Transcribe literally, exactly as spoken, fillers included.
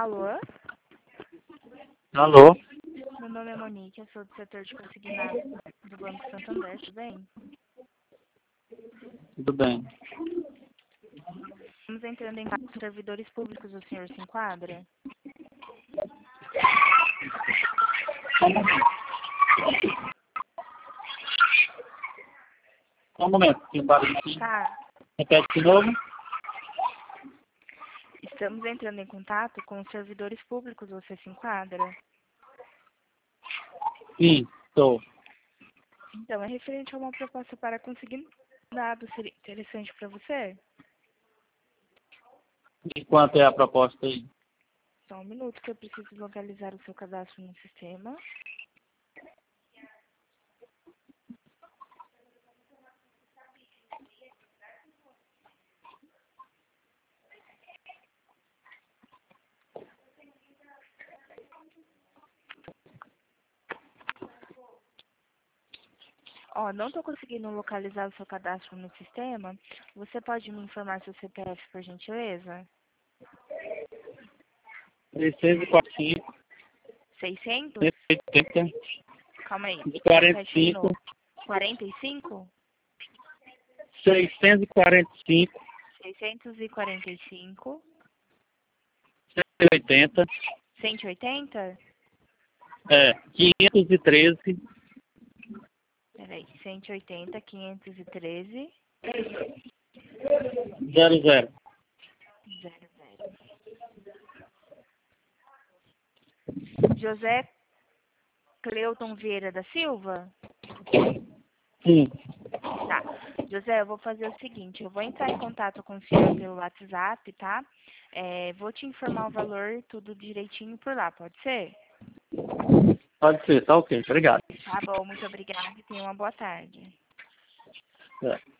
Alô? Alô? Meu nome é Monique, eu sou do setor de consignados do Banco Santander, tudo bem? Tudo bem. Estamos entrando em contato com servidores públicos, o senhor se enquadra? Só um momento, tem um barulho aqui. Tá. Repete de novo. Estamos entrando em contato com os servidores públicos, você se enquadra? Sim, estou. Então, é referente a uma proposta para conseguir dados, seria interessante para você? E quanto é a proposta aí? Só um minuto que eu preciso localizar o seu cadastro no sistema. Ó, não estou conseguindo localizar o seu cadastro no sistema. Você pode me informar seu C P F, por gentileza? seiscentos e quarenta e cinco, seiscentos? cento e oitenta, Calma aí. quarenta e Repete de cinco, novo. quarenta e cinco? seiscentos e quarenta e cinco, seiscentos e quarenta e cinco. cento e oitenta, cento e oitenta? é, quinhentos e treze, Peraí. cento e oitenta, quinhentos e treze. zero zero. zero zero. José Cleuton Vieira da Silva? Sim, Tá. José, eu vou fazer o seguinte, eu vou entrar em contato com o senhor pelo WhatsApp, tá? É, vou te informar o valor, tudo direitinho por lá, pode ser? pode ser, tá ok, obrigado. Tá bom, muito obrigada e tenha uma boa tarde. É.